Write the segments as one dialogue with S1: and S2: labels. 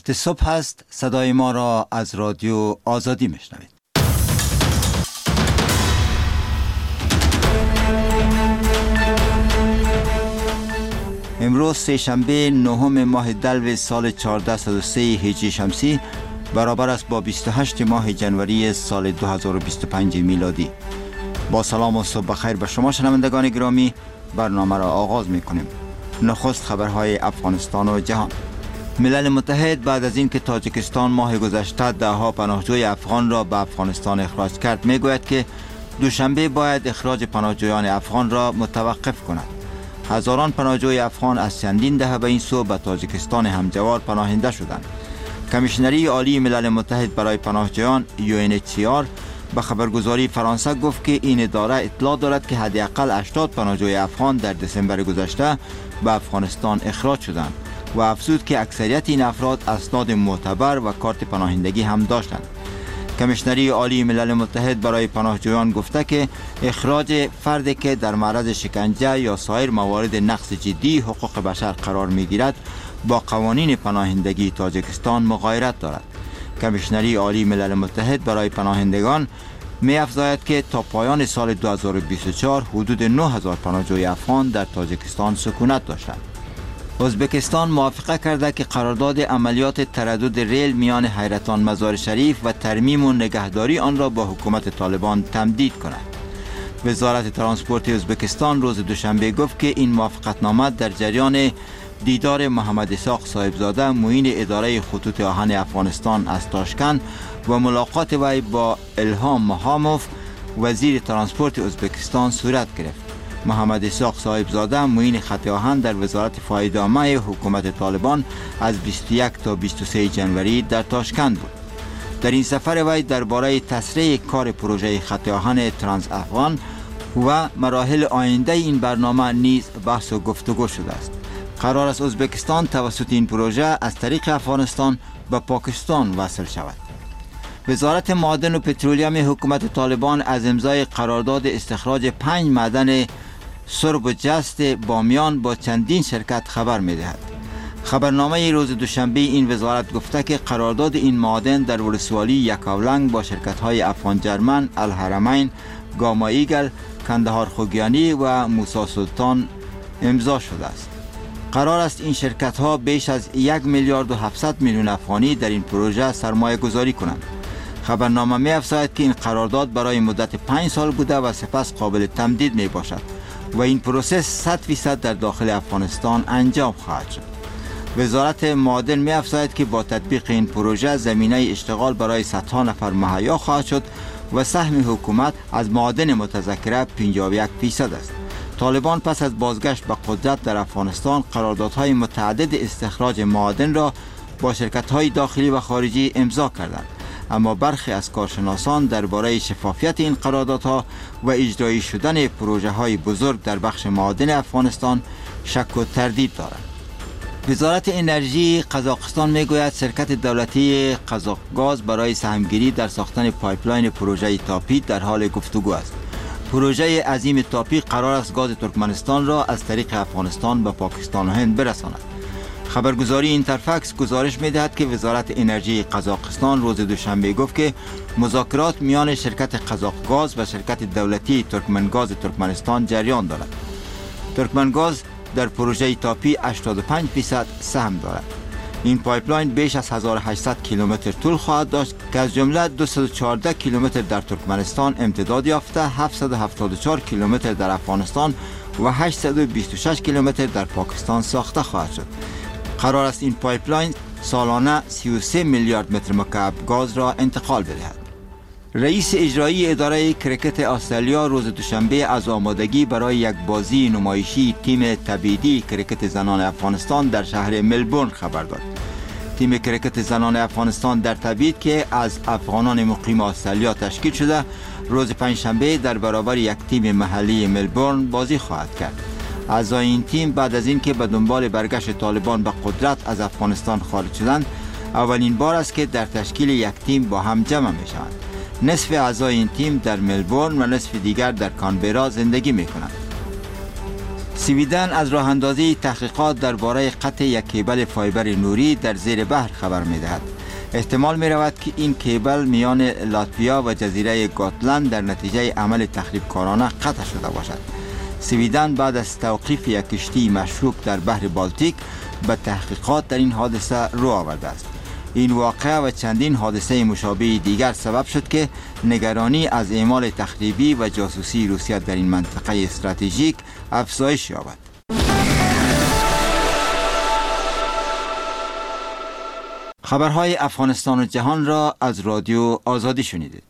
S1: صبح هست، صدای ما را از رادیو آزادی میشنوید. امروز سه‌شنبه 9 ماه دلو سال 1403 هجری شمسی برابر است با 28 ماه جنوری سال 2025 میلادی. با سلام و صبح بخیر به شما شنوندگان گرامی، برنامه را آغاز میکنیم. نخست خبرهای افغانستان و جهان. ملل متحد بعد از اینکه تاجیکستان ماه گذشته دهها پناهجوی افغان را به افغانستان اخراج کرد، میگوید که دوشنبه باید اخراج پناهجویان افغان را متوقف کند. هزاران پناهجوی افغان از چندین دهه به این سو به تاجیکستان همجوار پناهنده شدند. کمیشنری عالی ملل متحد برای پناهجویان UNHCR به خبرگزاری فرانسه گفت که این اداره اطلاع دارد که حداقل 80 پناهجوی افغان در دسامبر گذشته به افغانستان اخراج شدند و افزود که اکثریت این افراد اسناد معتبر و کارت پناهندگی هم داشتند. کمیشنری عالی ملل متحد برای پناهجویان گفته که اخراج فردی که در معرض شکنجه یا سایر موارد نقض جدی حقوق بشر قرار می‌گیرد با قوانین پناهندگی تاجیکستان مغایرت دارد. کمیشنری عالی ملل متحد برای پناهندگان می‌افزاید که تا پایان سال 2024 حدود 9000 پناهجوی افغان در تاجیکستان سکونت داشتند. ازبکستان موافقه کرده که قرارداد عملیات تردد ریل میان حیرتان مزار شریف و ترمیم و نگهداری آن را با حکومت طالبان تمدید کند. وزارت ترانسپورت ازبکستان روز دوشنبه گفت که این موافقتنامه در جریان دیدار محمد اسحاق صاحبزاده معین اداره خطوط آهن افغانستان از تاشکند و ملاقات وی با الهام محاموف وزیر ترانسپورت ازبکستان صورت گرفت. محمد اسحاق صاحبزاده معین خط آهن در وزارت فایده عامه حکومت طالبان از 21 تا 23 جنوری در تاشکند بود. در این سفر وی درباره تسریع کار پروژه خط آهن ترانس افغان و مراحل آینده این برنامه نیز بحث و گفتگو شده است. قرار است ازبکستان توسط این پروژه از طریق افغانستان به پاکستان وصل شود. وزارت معادن و پترولیوم حکومت طالبان از امضای قرارداد استخراج 5 معدن سرب و جست بامیان با چندین شرکت خبر می‌دهد. خبرنامه روز دوشنبه این وزارت گفته که قرارداد این معادن در ولسوالی یکاولنگ با شرکت‌های افغان جرمن، الحرمین، گاما ایگل، کندهار خوگیانی و موسی سلطان امضا شده است. قرار است این شرکت‌ها بیش از 1 میلیارد و 700 میلیون افغانی در این پروژه سرمایه گذاری کنند. خبرنامه می‌افزاید که این قرارداد برای مدت 5 سال بوده و سپس قابل تمدید می باشد و این پروسه 100% در داخل افغانستان انجام خواهد شد. وزارت معادن می‌افزاید که با تطبیق این پروژه زمینه اشتغال برای صدها نفر مهیا خواهد شد و سهم حکومت از معادن متذکره 51% است. طالبان پس از بازگشت به قدرت در افغانستان قراردادهای متعدد استخراج معادن را با شرکت‌های داخلی و خارجی امضا کردند، اما برخی از کارشناسان درباره شفافیت این قراردادها و اجرایی شدن پروژه‌های بزرگ در بخش معادن افغانستان شک و تردید دارند. وزارت انرژی قزاقستان میگوید شرکت دولتی قزاقگاز برای سهمگیری در ساختن پایپلاین پروژه تاپید در حال گفتگو است. پروژه عظیم تاپی قرار است گاز ترکمنستان را از طریق افغانستان به پاکستان و هند برساند. خبرگزاری اینترفکس گزارش می‌دهد که وزارت انرژی قزاقستان روز دوشنبه گفت که مذاکرات میان شرکت قزاقگاز و شرکت دولتی ترکمنگاز ترکمنستان جریان دارد. ترکمنگاز در پروژه تاپی 85% سهم دارد. این پایپلاین بیش از 1800 کیلومتر طول خواهد داشت که از جمله 214 کیلومتر در ترکمنستان امتداد یافته، 774 کیلومتر در افغانستان و 826 کیلومتر در پاکستان ساخته خواهد شد. قرار است این پایپلاین سالانه 33 میلیارد متر مکعب گاز را انتقال بدهد. رئیس اجرایی اداره کرکت استرالیا روز دوشنبه از آمادگی برای یک بازی نمایشی تیم تبعیدی کرکت زنان افغانستان در شهر ملبورن خبر داد. تیم کرکت زنان افغانستان در تبعید که از افغانان مقیم استرالیا تشکیل شده، روز پنجشنبه در برابر یک تیم محلی ملبورن بازی خواهد کرد. اعضای این تیم بعد از اینکه به دنبال برگشت طالبان به قدرت از افغانستان خارج شدند، اولین بار است که در تشکیل یک تیم با هم جمع می شوند. نصف اعضای این تیم در ملبورن و نصف دیگر در کانبرا زندگی می کنند. سویدن از راه اندازی تحقیقات درباره قطع یک کیبل فایبر نوری در زیر بحر خبر می دهد. احتمال می رود که این کیبل میان لاتویا و جزیره گاتلند در نتیجه عمل تخریبکارانه قطع شده باشد. سویدن بعد از توقیف یک کشتی مشروک در بحر بالتیک به تحقیقات در این حادثه رو آورده است. این واقعه و چندین حادثه مشابه دیگر سبب شد که نگرانی از اعمال تخریبی و جاسوسی روسیه در این منطقه استراتژیک افزایش یابد. خبرهای افغانستان و جهان را از رادیو آزادی شنیدید.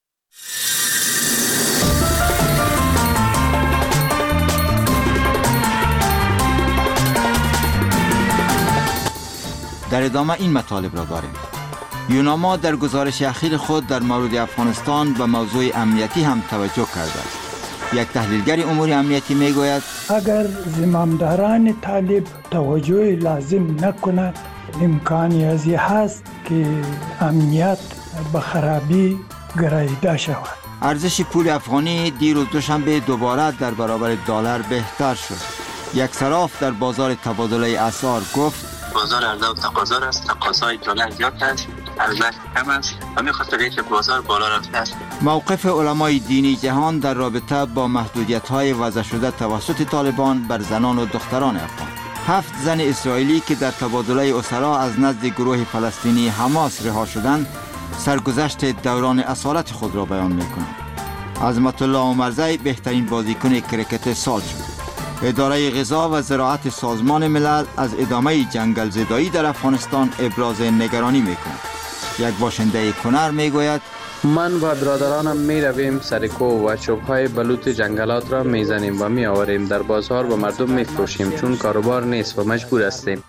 S1: در ادامه این مطالب را داریم. یوناما در گزارش اخیر خود در مورد افغانستان به موضوع امنیتی هم توجه کرده است. یک تحلیلگر امور امنیتی میگوید
S2: اگر زمامداران طالب توجه لازم نکنند امکانی ازی هست که امنیت به خرابی گراییده شود.
S1: ارزش پول افغانی دیروز دوشنبه دوباره در برابر دلار بهتر شد. یک صراف در بازار تبادله اسعار گفت
S3: بازار عرضه و تقاضا است. تقاضای دلار زیاد است، عرضه کم است و می‌خواست ریت بازار بالا رفته است.
S1: موقف علمای دینی جهان در رابطه با محدودیت‌های وضع شده توسط طالبان بر زنان و دختران افغان. 7 زن اسرائیلی که در تبادله اسرا از نزد گروه فلسطینی حماس رها شدند، سرگذشت دوران اسارت خود را بیان می‌کنند. عظمت الله عمرزی بهترین بازیکن کرکت سال شد. اداره غذا و زراعت سازمان ملل از ادامه جنگل زدایی در افغانستان ابراز نگرانی می‌کند. یک باشنده کنر میگوید
S4: من و برادرانم می رویم سرکو و چوب‌های بلوط جنگلات را میزنیم و می آوریم در بازار و مردم می فروشیم چون کاروبار نیست و مجبور هستیم.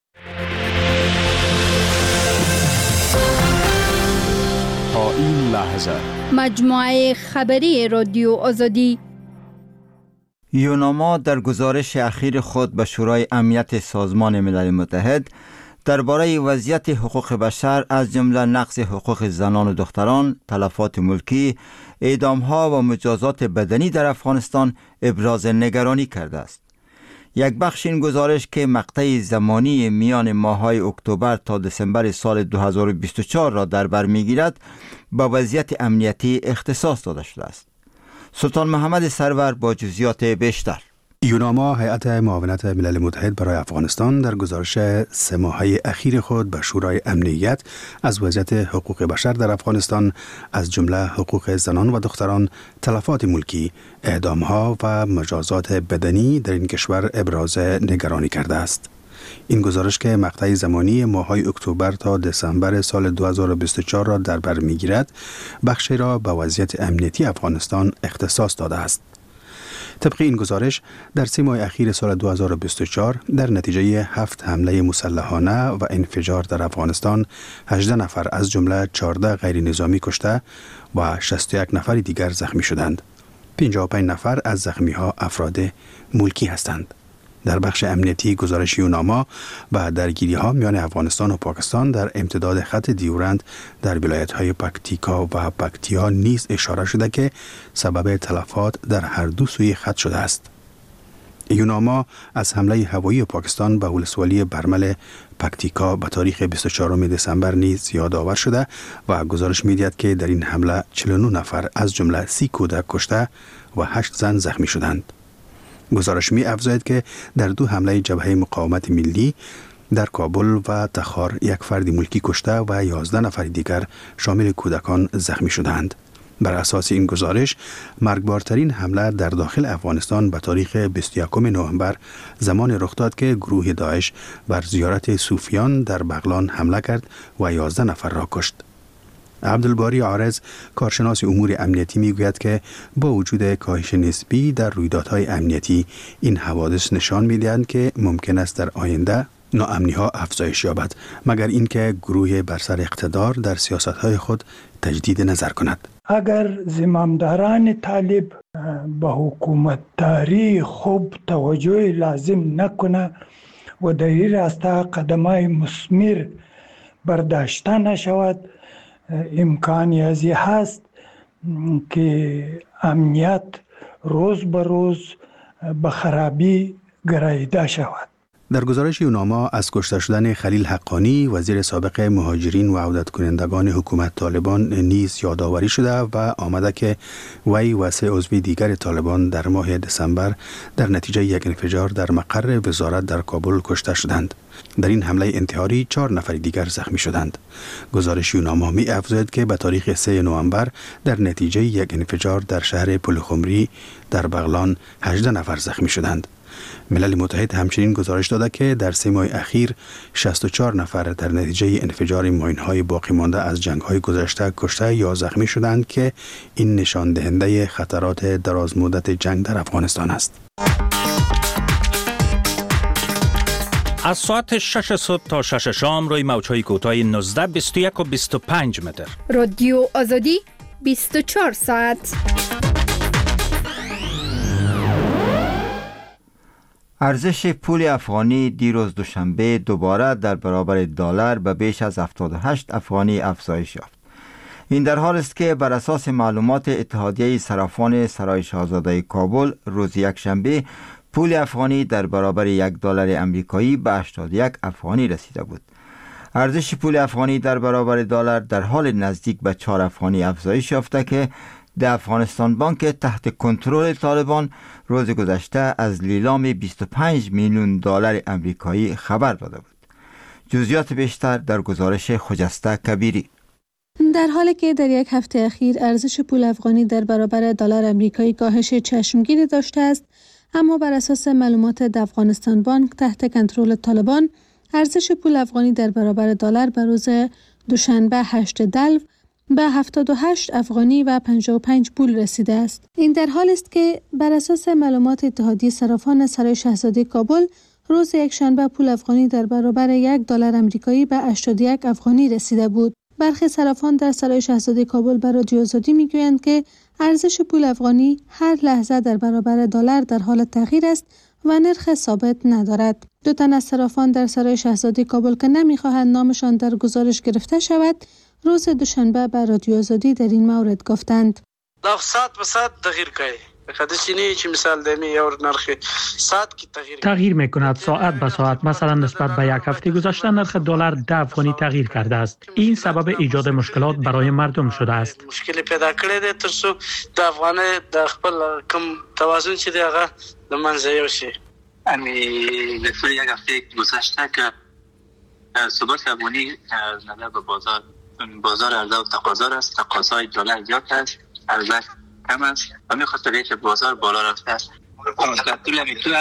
S5: تا این لحظه
S6: مجموعه خبری رادیو آزادی.
S1: یوناما در گزارش اخیر خود به شورای امنیت سازمان ملل متحد درباره وضعیت حقوق بشر از جمله نقض حقوق زنان و دختران، تلفات ملکی، اعدام‌ها و مجازات بدنی در افغانستان ابراز نگرانی کرده است. یک بخش این گزارش که مقطع زمانی میان ماه‌های اکتبر تا دسامبر سال 2024 را در بر می‌گیرد، با وضعیت امنیتی اختصاص داده شده است. سلطان محمد سرور با جزئیات بیشتر.
S5: یوناما هیئت معاونت ملل متحد برای افغانستان در گزارش 3 ماهه اخیر خود به شورای امنیت از وضعیت حقوق بشر در افغانستان از جمله حقوق زنان و دختران، تلفات ملکی، اعدام‌ها و مجازات بدنی در این کشور ابراز نگرانی کرده است. این گزارش که مقطع زمانی ماه‌های اکتبر تا دسامبر سال 2024 را در بر می‌گیرد، بخشی را به وضعیت امنیتی افغانستان اختصاص داده است. طبق این گزارش در 3 ماه اخیر سال 2024 در نتیجه 7 حمله مسلحانه و انفجار در افغانستان 18 نفر از جمله 14 غیر نظامی کشته و 61 نفر دیگر زخمی شدند. 55 نفر از زخمی‌ها افراد ملکی هستند. در بخش امنیتی گزارش یوناما و درگیری‌ها میان افغانستان و پاکستان در امتداد خط دیورند در ولایت‌های پکتیکا و پکتیا نیز اشاره شده که سبب تلفات در هر دو سوی خط شده است. یوناما از حمله هوایی پاکستان به ولسوالی برمل پکتیکا به تاریخ 24 دسامبر نیز یادآور شده و گزارش می‌دهد که در این حمله 49 نفر از جمله 30 کودک کشته و 8 زن زخمی شدند. گزارش می افزاید که در 2 حمله جبهه مقاومت ملی در کابل و تخار 1 فرد ملکی کشته و 11 نفر دیگر شامل کودکان زخمی شدند. بر اساس این گزارش مرگبارترین حمله در داخل افغانستان به تاریخ 21 نوامبر زمان رخ داد که گروه داعش بر زیارت صوفیان در بغلان حمله کرد و 11 نفر را کشت. عبدالباری عارض کارشناس امور امنیتی میگوید که با وجود کاهش نسبی در رویدادهای امنیتی، این حوادث نشان میدهند که ممکن است در آینده ناامنی‌ها افزایش یابد، مگر اینکه گروه بر سر اقتدار در سیاست‌های خود تجدید نظر کند.
S2: اگر زمامداران طالب به حکومتداری خوب توجه لازم نکنه و در این راستا قدم‌های مثمر برداشته نشود، امکانی ازی هست که امنیت روز به روز به خرابی گراییده شود.
S5: در گزارش یوناما از کشته شدن خلیل حقانی وزیر سابق مهاجرین و عودت کنندگان حکومت طالبان نیز یادآوری شده و آمده که وی و 3 عضو دیگر طالبان در ماه دسامبر در نتیجه یک انفجار در مقر وزارت در کابل کشته شدند. در این حمله انتحاری 4 نفر دیگر زخمی شدند. گزارش یوناما می افزاید که به تاریخ 3 نوامبر در نتیجه یک انفجار در شهر پلخمری در بغلان 18 نفر زخمی شدند. ملل متحد همچنین گزارش داده که در 3 ماه اخیر 64 نفر در نتیجه انفجار ماین‌های باقی مانده از جنگ‌های گذشته کشته یا زخمی شدند که این نشان دهنده خطرات دراز مدت جنگ در افغانستان است.
S7: از ساعت 6 صبح تا 6 شام روی موج‌های کوتاه 19 21 و 25 متر.
S6: رادیو آزادی 24 ساعت.
S1: ارزش پول افغانی دیروز دوشنبه دوباره در برابر دلار به بیش از 78 افغانی افزایش یافت. این در حال است که بر اساس معلومات اتحادیه صرافان سرای شاهزاده کابل روز یکشنبه پول افغانی در برابر $1 امریکایی به 81 افغانی رسیده بود. ارزش پول افغانی در برابر دلار در حال نزدیک به 4 افغانی افزایش یافته که در افغانستان بانک تحت کنترل طالبان روز گذشته از لیلام $25 میلیون امریکایی خبر داده بود. جزئیات بیشتر در گزارش خجسته کبیری.
S8: در حالی که در یک هفته اخیر ارزش پول افغانی در برابر دلار امریکایی کاهش چشمگیری داشته است، اما بر اساس معلومات افغانستان بانک تحت کنترل طالبان ارزش پول افغانی در برابر دلار به روز دوشنبه 8 دلو به 78 افغانی و 55 پول رسیده است. این در حال است که بر اساس معلومات اتحادیه صرافان سرای شاهزاده کابل روز یکشنبه پول افغانی در برابر $1 امریکایی به 81 افغانی رسیده بود. برخی صرافان در سرای شاهزاده کابل به رادیو آزادی میگویند که ارزش پول افغانی هر لحظه در برابر دلار در حال تغییر است و نرخ ثابت ندارد. 2 تن از صرافان در سرای شاهزاده کابل که نمیخواهند نامشان در گزارش گرفته شود، روز دوشنبه به رادیو آزادی در این مورد گفتند:
S9: ساعت به ساعت تغییر کنه. خدشینی چی مثال دمی یا نرخ ساعت کی
S10: تغییر میکند ساعت به ساعت. مثلا نسبت به یک هفته گذشته نرخ دلار 10 افغانی تغییر کرده است. این سبب ایجاد مشکلات برای مردم شده است.
S9: مشکلی پیدا کړی دی ترڅو د افغان د خپل کم توازن چې دی هغه د منځه یوسي.
S3: امی لفظ یک هفته گذشته که ثبات افغانی نظر به بازار عرضه و تقاضا است. تقاضای دلار زیاد است، عرضه کم است و می‌خواهد که بازار بالا رفته است. در طول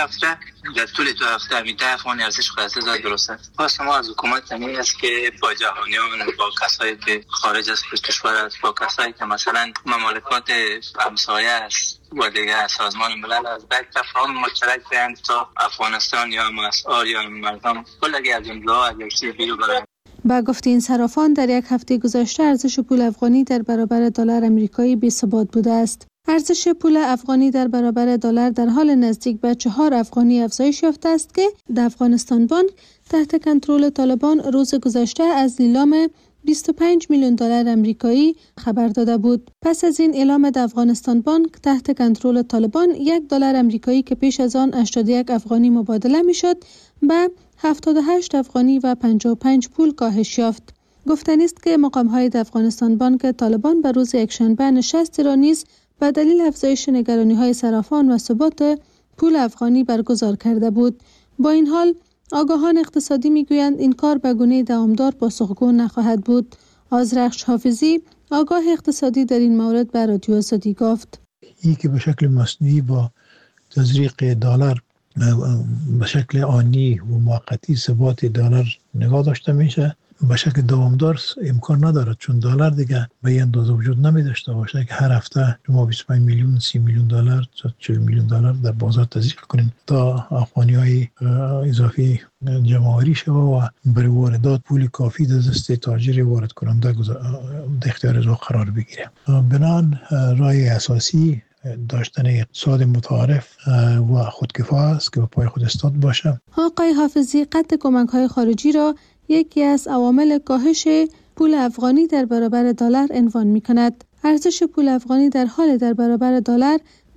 S3: دو هفته همی 10 افغانی ارزش خواهد زد. درست است. خواست ما از حکومت همین است که با جهانیان، با کسایی که خارج از کشور است، با کسایی که مثلا مملکات همسایه است و دیگه سازمان ملل از بعد تفاهم مشترک بیان تا افغانستان یا مسئول یا مردم کلگی از امضا از یک چیز بیرو برند.
S8: با گفت این صرافان در یک هفته گذشته ارزش پول افغانی در برابر دلار امریکایی بی‌ثبات بوده است. ارزش پول افغانی در برابر دلار در حال نزدیک به 4 افغانی افزایش یافته است که در افغانستان بانک تحت کنترل طالبان روز گذشته از لیلام $25 میلیون امریکایی خبر داده بود. پس از این اعلام در افغانستان بانک تحت کنترل طالبان $1 امریکایی که پیش از آن 81 افغانی مبادله میشد به 78 افغانی و 55 پول کاهش یافت. گفتنی است که مقام‌های افغانستان بانک طالبان به روز یکشنبه نشستی را نیز به دلیل افزایش نگرانی‌های صرافان و ثبات پول افغانی برگزار کرده بود. با این حال آگاهان اقتصادی میگویند این کار به گونه دوامدار پاسخگو نخواهد بود. آذرخش حافظی آگاه اقتصادی در این مورد به رادیو آزادی گفت:
S11: این که به شکل مصنوعی با تزریق دلار به شکل آنی و موقتی ثبات دلار نگاه داشته میشه، به شکل دوامدار امکان ندارد، چون دلار دیگه به این اندازه وجود نمی داشته باشه که هر هفته شما 25 میلیون 30 میلیون دلار تا 40 میلیون دلار در بازار تزریق کنین تا افغانی‌های اضافی جمع‌آوری شود و برای واردات پول کافی در دست تاجر وارد کننده در اختیار او قرار بگیره. بنابراین راه اساسی داشتن اقتصاد متعارف و خودکفا است که به پای خود استاد باشه.
S8: آقای حافظی قطع کمک‌های خارجی را یکی از عوامل کاهش پول افغانی در برابر دلار عنوان می‌کند. ارزش پول افغانی در حال در برابر دلار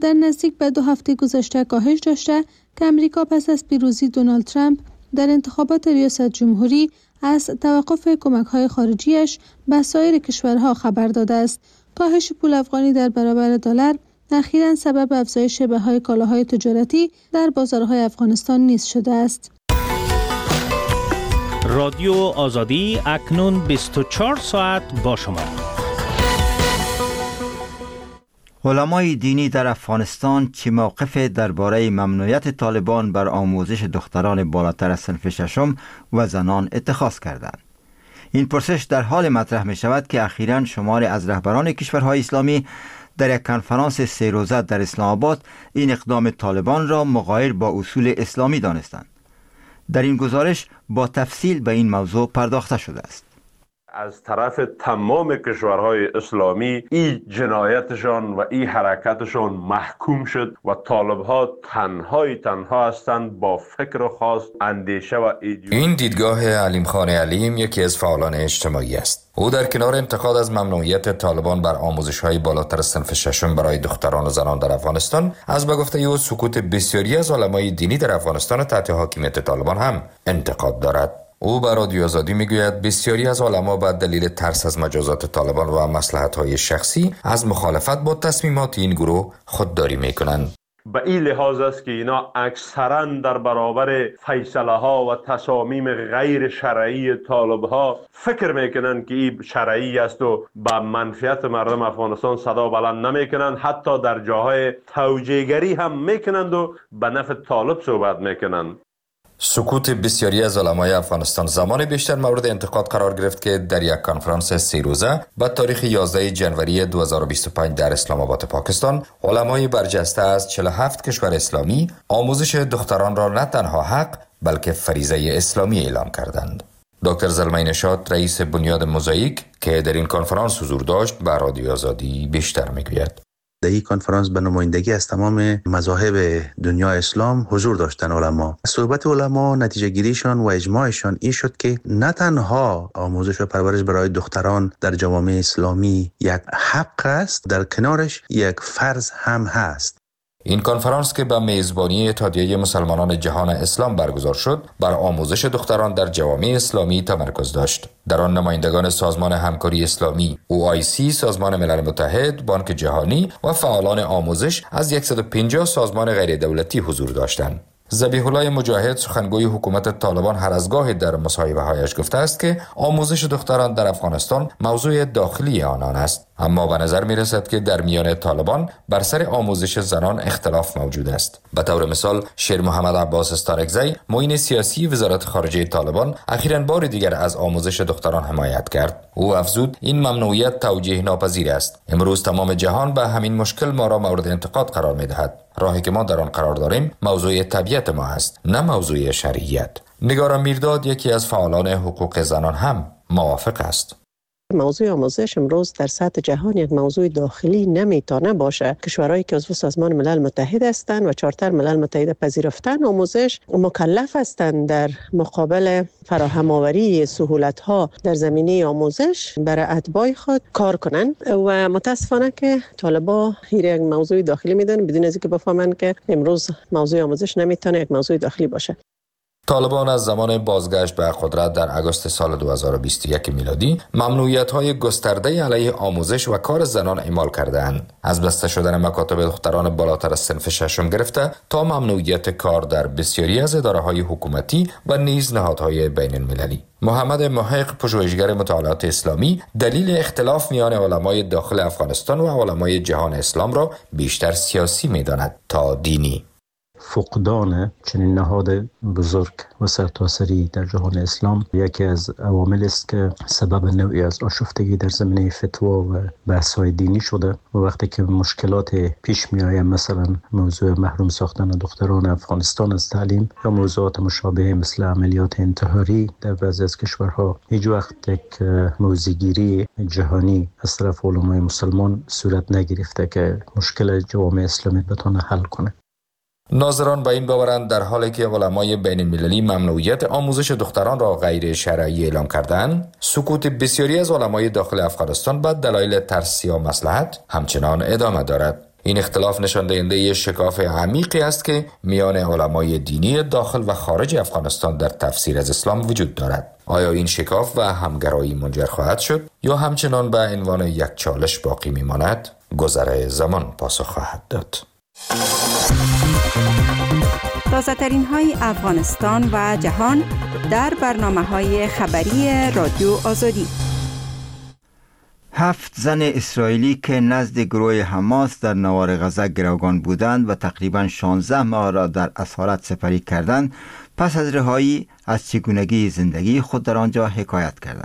S8: در نزدیک به 2 هفته گذشته کاهش داشته که امریکا پس از پیروزی دونالد ترامپ در انتخابات ریاست جمهوری از توقف کمک‌های خارجیش به سایر کشورها خبر داده است. کاهش پول افغانی در برابر دلار اخیراً سبب افزایش بهای کالاهای تجارتی در بازارهای افغانستان نیز شده است.
S7: رادیو آزادی اکنون 24 ساعت با شما.
S1: علمای دینی در افغانستان چه موقف درباره ممنوعیت طالبان بر آموزش دختران بالاتر از صنف ششم و زنان اتخاذ کردند؟ این پرسش در حال مطرح می شود که اخیراً شماری از رهبران کشورهای اسلامی در یک کنفرانس 3 روزه در اسلام آباد این اقدام طالبان را مغایر با اصول اسلامی دانستند. در این گزارش با تفصیل به این موضوع پرداخته شده است.
S12: از طرف تمام کشورهای اسلامی این جنایتشان و این حرکتشان محکوم شد و طالبها تنها هستند با فکر خاص، اندیشه و
S13: این دیدگاه علیم خان علیم یکی از فعالان اجتماعی است. او در کنار انتقاد از ممنوعیت طالبان بر آموزش‌های بالاتر از صنف ششم برای دختران و زنان در افغانستان، از به گفته او سکوت بسیاری از علمای دینی در افغانستان تحت حاکمیت طالبان هم انتقاد دارد. او بر رادیو آزادی میگوید بسیاری از علما به دلیل ترس از مجازات طالبان و مصلحت‌های شخصی از مخالفت با تصمیمات این گروه خودداری میکنند.
S12: به این لحاظ است که اینا اکثرا در برابر فیصله ها و تصامیم غیر شرعی طالب ها فکر میکنن که این شرعی است و به منفعت مردم افغانستان صدا بلند نمیکنن، حتی در جاهای توجیهگری هم میکنند و به نفع طالب صحبت میکنن.
S13: سکوت بسیاری از علمای افغانستان زمان بیشتر مورد انتقاد قرار گرفت که در یک کنفرانس 3 روزه با تاریخ 11 جنوری 2025 در اسلام آباد پاکستان، علمای برجسته از 47 کشور اسلامی آموزش دختران را نه تنها حق بلکه فریضه اسلامی اعلام کردند. دکتر زلمه نشاط رئیس بنیاد موزاییک که در این کنفرانس حضور داشت به رادیو آزادی بیشتر میگوید.
S14: در این کنفرانس به نمایندگی از تمام مذاهب دنیا اسلام حضور داشتن علما. صحبت علما نتیجه گیریشان و اجماعشان این شد که نه تنها آموزش و پرورش برای دختران در جوامع اسلامی یک حق است، در کنارش یک فرض هم هست.
S13: این کنفرانس که به میزبانی اتحادیه مسلمانان جهان اسلام برگزار شد، بر آموزش دختران در جوامع اسلامی تمرکز داشت. در آن نمایندگان سازمان همکاری اسلامی، OIC، سازمان ملل متحد، بانک جهانی و فعالان آموزش از 150 سازمان غیر دولتی حضور داشتند. ذبیح الله مجاهد، سخنگوی حکومت طالبان، هر از گاهی در مصاحبه‌هایش گفته است که آموزش دختران در افغانستان موضوع داخلی آنان است، اما به نظر می رسد که در میان طالبان بر سر آموزش زنان اختلاف موجود است. به طور مثال شیر محمد عباس استارکزی، معین سیاسی وزارت خارجه طالبان، اخیراً بار دیگر از آموزش دختران حمایت کرد. او افزود این ممنوعیت توجیه ناپذیر است. امروز تمام جهان به همین مشکل ما را مورد انتقاد قرار می دهد. راهی که ما در آن قرار داریم موضوع طبیعت ما است، نه موضوع شرعیت. نگار میرداد، یکی از فعالان حقوق زنان، هم موافق است.
S15: موضوع آموزش امروز در سطح جهان یک موضوع داخلی نمیتونه باشه. کشورهایی که عضو سازمان ملل متحد هستند و چارتر ملل متحد پذیرفتن آموزش، مکلف هستند در مقابل فراهم آوری سهولت‌ها در زمینه آموزش برای اتباع خود کار کنند و متاسفانه که طالبا یک موضوع داخلی میدونن بدون از اینکه بفهمن که امروز موضوع آموزش نمیتونه یک موضوع داخلی باشه.
S13: طالبان از زمان بازگشت به قدرت در آگوست سال 2021 میلادی ممنوعیت‌های گسترده علیه آموزش و کار زنان اعمال کرده‌اند. از بسته شدن مکاتب دختران بالاتر از صنف ششم گرفته تا ممنوعیت کار در بسیاری از اداره‌های حکومتی و نیز نهادهای بین‌المللی. محمد محق، پژوهشگر مطالعات اسلامی، دلیل اختلاف میان علمای داخل افغانستان و علمای جهان اسلام را بیشتر سیاسی می‌داند تا دینی.
S16: فقدان چنین نهاد بزرگ و سرتاسری در جهان اسلام یکی از عوامل است که سبب نوعی از آشفتگی در زمینه فتوا و بحث‌های دینی شده و وقتی که مشکلات پیش می‌آید، مثلا موضوع محروم ساختن دختران افغانستان از تعلیم یا موضوعات مشابه مثل عملیات انتحاری در بعضی از کشورها، هیچ وقت یک موضع‌گیری جهانی از طرف علمای مسلمان صورت نگرفته که مشکل جوامع اسلامی بتونه حل کنه.
S13: ناظران به این باورند در حالی که علمای بین المللی ممنوعیت آموزش دختران را غیر شرعی اعلام کردند، سکوت بسیاری از علمای داخل افغانستان به دلایل ترس یا مصلحت همچنان ادامه دارد. این اختلاف نشان دهنده شکاف عمیقی است که میان علمای دینی داخل و خارج افغانستان در تفسیر از اسلام وجود دارد. آیا این شکاف و همگرایی منجر خواهد شد یا همچنان به عنوان یک چالش باقی میماند؟ گذر زمان پاسخ خواهد داد.
S17: تازه‌ترین های افغانستان و جهان در برنامه‌های خبری رادیو آزادی.
S1: 7 زن اسرائیلی که نزد گروه حماس در نوار غزه گروگان بودند و تقریباً 16 ماه را در اسارت سپری کردند، پس از رهایی از چگونگی زندگی خود در آنجا حکایت کردند.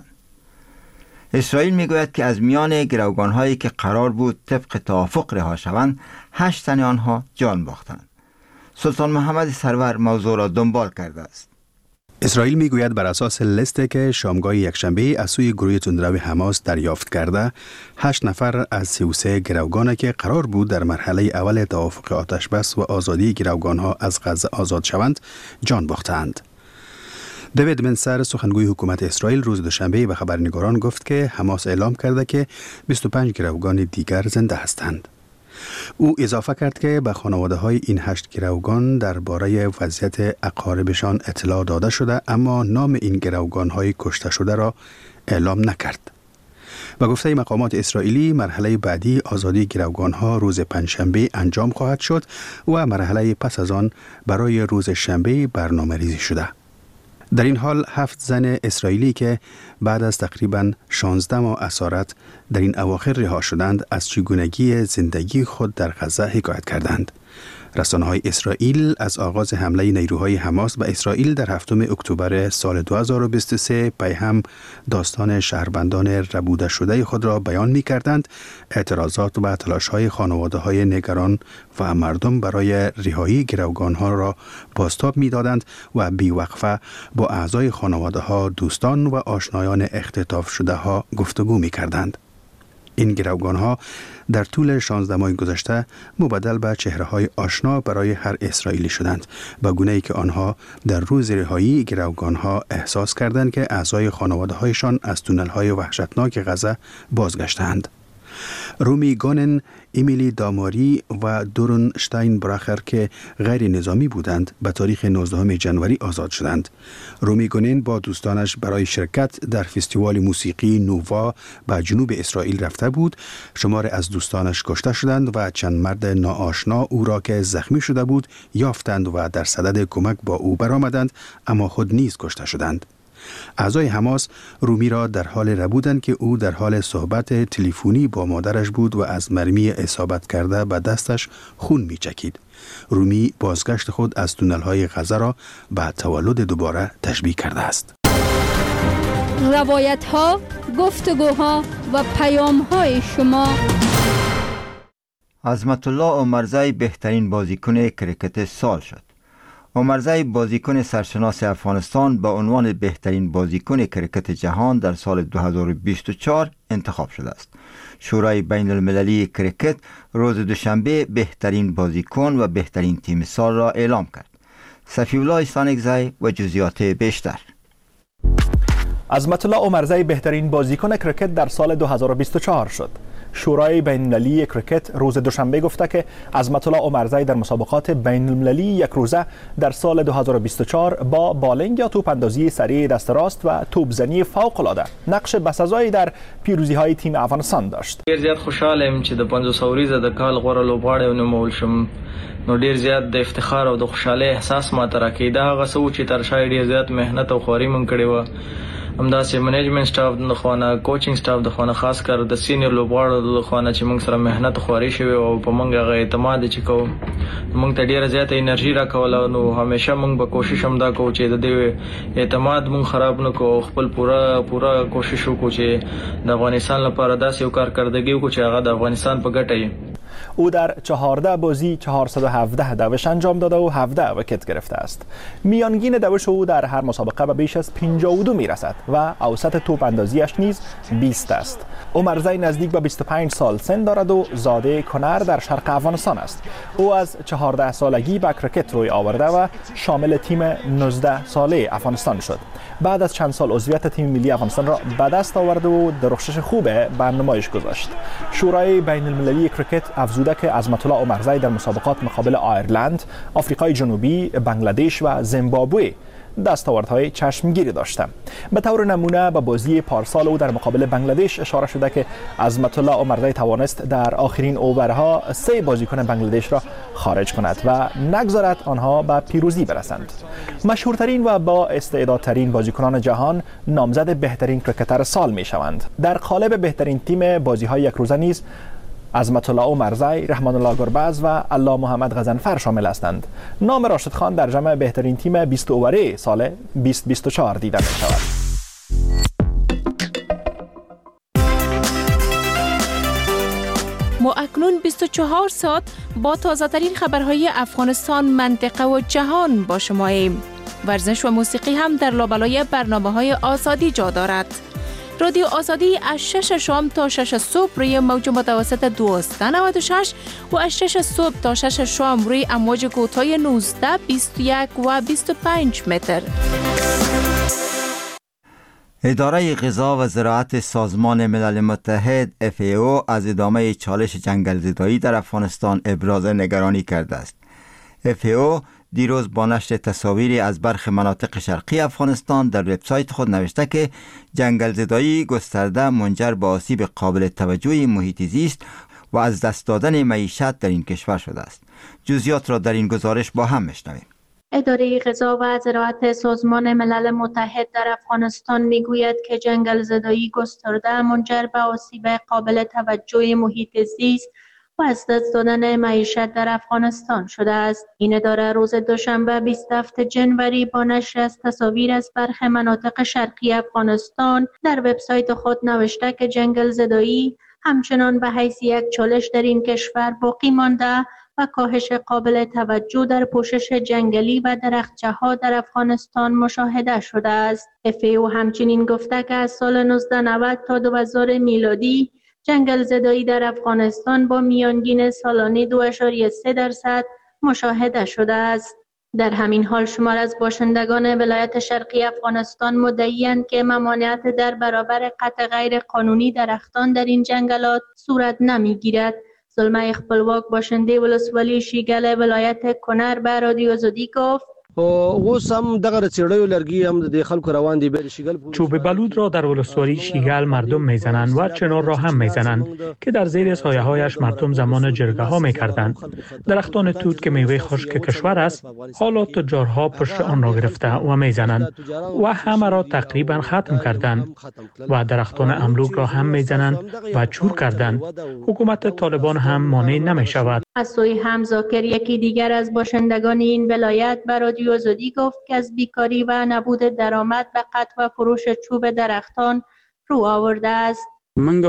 S1: اسرائیل میگوید که از میان گروگان‌هایی که قرار بود طبق توافق رها شوند، 8 تن آنها جان باختند. سلطان محمد سرور موضوع را دنبال کرده است.
S5: اسرائیل میگوید بر اساس لیستی که شامگاه یکشنبه از سوی گروه تندرو حماس دریافت کرده، 8 نفر از 33 گروگانی که قرار بود در مرحله اول توافق آتش بس و آزادی گروگانها از غزه آزاد شوند، جان باختند. دیوید منسر سخنگوی حکومت اسرائیل روز دوشنبه به خبرنگاران گفت که حماس اعلام کرده که 25 گروگان دیگر زنده هستند. او اضافه کرد که به خانواده های این 8 گروگان درباره وضعیت اقاربشان اطلاع داده شده، اما نام این گروگان های کشته شده را اعلام نکرد. و گفته مقامات اسرائیلی مرحله بعدی آزادی گروگان ها روز پنجشنبه انجام خواهد شد و مرحله پس از آن برای روز شنبه برنامه ریزی شده. در این حال 7 زن اسرائیلی که بعد از تقریباً 16 ماه اسارت در این اواخر رها شدند، از چگونگی زندگی خود در غزه حکایت کردند. رسانه‌های اسرائیل از آغاز حمله نیروهای حماس به اسرائیل در 7 اکتبر سال 2023 پیهم داستان شهروندان ربوده شده خود را بیان می‌کردند. اعتراضات و تلاش‌های خانواده‌های نگران و مردم برای رهایی گروگان‌ها را بازتاب می‌دادند و بی‌وقفه با اعضای خانواده‌ها، دوستان و آشنایان اختطاف شده‌ها گفتگو می‌کردند. این گروگان‌ها در طول 16 ماه گذشته مبدل به چهره‌های آشنا برای هر اسرائیلی شدند، به گونه‌ای که آنها در روز رهایی گروگان‌ها احساس کردند که اعضای خانواده‌هایشان از تونل‌های وحشتناک غزه بازگشتند. رومی گونن، امیلی داماری و دورن شتاین براخر که غیر نظامی بودند به تاریخ 19 جنوری آزاد شدند. رومی گونن با دوستانش برای شرکت در فستیوال موسیقی نووا به جنوب اسرائیل رفته بود. شمار از دوستانش کشته شدند و چند مرد ناآشنا او را که زخمی شده بود یافتند و در صدد کمک با او برآمدند، اما خود نیز کشته شدند. اعضای حماس رومی را در حال ربودند که او در حال صحبت تلفنی با مادرش بود و از مرمی اصابت کرده به دستش خون می‌چکید. رومی بازگشت خود از تونل‌های غزه را به تولد دوباره تشبیه کرده است.
S6: روایت‌ها، گفتگوها و پیام‌های شما.
S1: عظمت الله عمرزی بهترین بازیکن کرکت سال شد. عمرزی بازیکن سرشناس افغانستان به عنوان بهترین بازیکن کرکت جهان در سال 2024 انتخاب شده است. شورای بین المللی کرکت روز دوشنبه بهترین بازیکن و بهترین تیم سال را اعلام کرد. صفی الله سانگزی و جزئیات بیشتر.
S18: عظمت الله عمرزی بهترین بازیکن کرکت در سال 2024 شد. شورای بین المللی کرکت روز دوشنبه گفته که عظمت الله عمرزی در مسابقات بین المللی یک روزه در سال 2024 با بالینگ یا توپ اندازی سریع دست راست و توپزنی فوق العاده نقش بسزایی در پیروزی های تیم افغانستان داشت.
S19: ډیر زیات خوشاله چې د 500 ورځې د کال غوړه لوبغاړی ونومول شم. نو ډیر زیات د افتخار او د خوشاله احساس ماته راکړي. دا هغه څه چې تر شا ډیر زیات مهنت او خواري مونږ کړې و. همداسې منیجمنت سټاف د خوانه، کوچینګ سټاف د خوانه، خاص کر د سینیئر لوبغاړو د خوانه چې موږ سره مهنت خواري شوی او په موږ هغه اعتماد چې کوو، موږ ته ډیره زیاته انرژي راکوله. نو همیشه موږ به کوشش هم دا کوو چې د دې اعتماد موږ خراب نه کوو، خپل پوره کوشش وکړو چې د افغانستان لپاره داسې یو کارکردګي وکړو چې هغه د افغانستان په ګټه وي.
S18: او در 14 بازی 417 دوش انجام داده و 17 وکت گرفته است. میانگین دوش او در هر مسابقه به بیش از 52 میرسد و اوسط توپ اندازیش نیز 20 است. عمرزی نزدیک به 25 سال سن دارد و زاده کنر در شرق افغانستان است. او از 14 سالگی به کرکت روی آورده و شامل تیم 19 ساله افغانستان شد. بعد از چند سال عضویت تیم ملی افغانستان را به دست آورد و درخشش خوب به نمایش گذاشت. شورای بین المللی کرکت افزوده بوده که عظمت الله عمرزی در مسابقات مقابل آیرلند، آفریقای جنوبی، بنگلادش و زیمبابوه دستاوردهای چشمگیری داشته. به طور نمونه به بازی پارسال او در مقابل بنگلادش اشاره شده که عظمت الله عمرزی توانست در آخرین اوورها 3 بازیکن بنگلادش را خارج کند و نگذارد آنها به پیروزی برسند. مشهورترین و با استعدادترین بازیکنان جهان نامزد بهترین کرکتر سال می شوند. در قالب بهترین تیم بازی‌های یک روزه نیز عظمت الله عمرزی، رحمان الله گربز و الله محمد غضنفر شامل هستند. نام راشد خان در جمع بهترین تیم 20 اووره سال 2024 دیده می شود.
S20: ما اکنون 24 ساعت با تازه ترین خبرهای افغانستان، منطقه و جهان با شماییم. ورزش و موسیقی هم در لابلای برنامه‌های آزادی جا دارد. رادیو آزادی از 6 شام تا 6 صبح روی موج متوسط 1296 و از 6 صبح تا 6 شام روی امواج کوتاه 19، 21 و 25 متر.
S1: اداره غذا و زراعت سازمان ملل متحد FAO از ادامه چالش جنگل‌زدایی در افغانستان ابراز نگرانی کرده است. FAO دیروز با نشر تصاویری از برخی مناطق شرقی افغانستان در وبسایت خود نوشته که جنگل‌زدایی گسترده منجر به آسیب قابل توجهی محیط زیست و از دست دادن معیشت در این کشور شده است. جزئیات را در این گزارش با هم میشنویم.
S8: اداره غذا و زراعت سازمان ملل متحد در افغانستان میگوید که جنگل‌زدایی گسترده منجر به آسیب قابل توجه محیط زیست و از دست دادن معیشت در افغانستان شده است. این اداره روز دوشنبه 27 جنوری با نشر از تصاویر از برخی مناطق شرقی افغانستان در وبسایت خود نوشته که جنگل‌زدایی همچنان به حیث یک چالش در این کشور باقی مانده و کاهش قابل توجه در پوشش جنگلی و درختچه‌ها در افغانستان مشاهده شده است. FAO همچنین گفته که از سال 1990 تا 2000 میلادی جنگل‌زدایی در افغانستان با میانگین سالانه 2.3% مشاهده شده است. در همین حال شمار از باشندگان ولایت شرقی افغانستان مدعی‌اند که ممانعت در برابر قطع غیر قانونی درختان در این جنگلات صورت نمی‌گیرد. زلمه خپلواک باشنده ولسوالی شیګل ولایت کنر به رادیو آزادی گفت
S21: اوس هم دغه چړیو لرګي هم د خلکو روان دي به شیګل.
S10: چوب بلود را در ولسوالی شیګل مردم میزنند و چنار را هم میزنند که در زیر سایه هایش مردم زمان جرگه ها میکردند. درختان توت که میوه خشک کشور است حالا تجارها پشت آن را گرفته و میزنند و همه را تقریبا ختم کردند و درختان املوک را هم میزنند و چور کردند. حکومت طالبان هم مانع نمیشود.
S8: از سوی هم زاکر یکی دیگر از باشندگان این ولایت به رادیو آزادی گفت که از بیکاری و نبود درآمد به قطع و فروش چوب درختان رو آورده است.
S21: من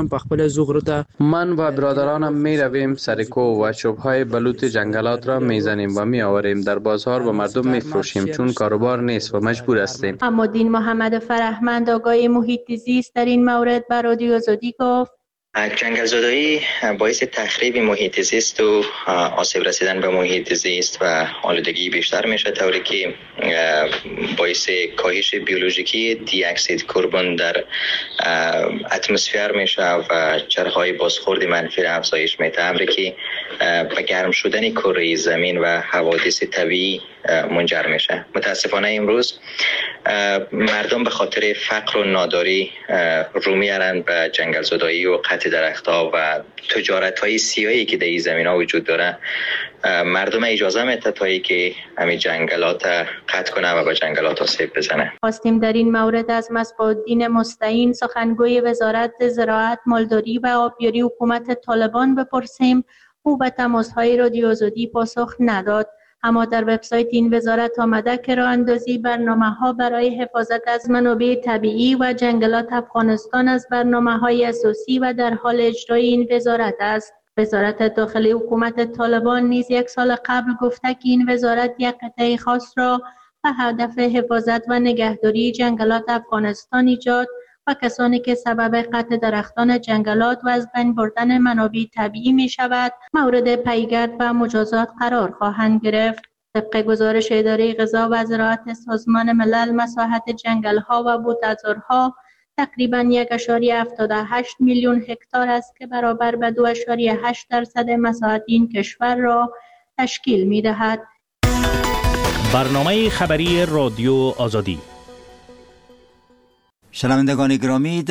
S4: و برادرانم می رویم سر کوه و چوب‌های بلوط جنگلات را میزنیم و می آوریم در بازار و مردم می فروشیم چون کاروبار نیست و مجبور هستیم.
S8: اما دین محمد فرهمند آگای محیط زیست در این مورد به رادیو آزادی گفت
S3: جنگل‌زدایی باعث تخریب محیط زیست و آسیب رسیدن به محیط زیست و آلودگی بیشتر میشه، طوری که باعث کاهش بیولوژیکی دی اکسید کربن در اتمسفر میشه و چرخهای بازخورد منفی را افزایش میده، امری که به گرم شدن کره زمین و حوادث طبیعی منجر میشه. متاسفانه امروز مردم به خاطر فقر و ناداری رو میارند به جنگل‌زدایی و قطع درختها و تجارت‌های سیاهی که در این زمین‌ها وجود داره. مردم اجازه میده تا که همین جنگلات قطع کنه و به جنگلات آسیب بزنه.
S8: خواستیم در این مورد از مصباح‌الدین مستعین سخنگوی وزارت زراعت، مالداری و آبیاری حکومت طالبان بپرسیم. او به تماس‌های رادیو آزادی پاسخ نداد. اما در وبسایت این وزارت آمده که راه اندازی برنامه‌ها برای حفاظت از منابع طبیعی و جنگلات افغانستان از برنامه‌های اساسی و در حال اجرای این وزارت است. وزارت داخلی حکومت طالبان نیز یک سال قبل گفته که این وزارت یک قطعه خاص را به هدف حفاظت و نگهداری جنگلات افغانستان ایجاد و کسانی که سبب قطع درختان جنگلات و از بین بردن منابع طبیعی می شود مورد پیگرد و مجازات قرار خواهند گرفت. طبق گزارش اداره غذا و زراعت سازمان ملل، مساحت جنگل‌ها و بوته‌زارها
S2: تقریبا 1.78 میلیون هکتار است که برابر به 2.8% مساحت این کشور را تشکیل می دهد.
S7: برنامه خبری رادیو آزادی.
S1: شنوندگان گرامی،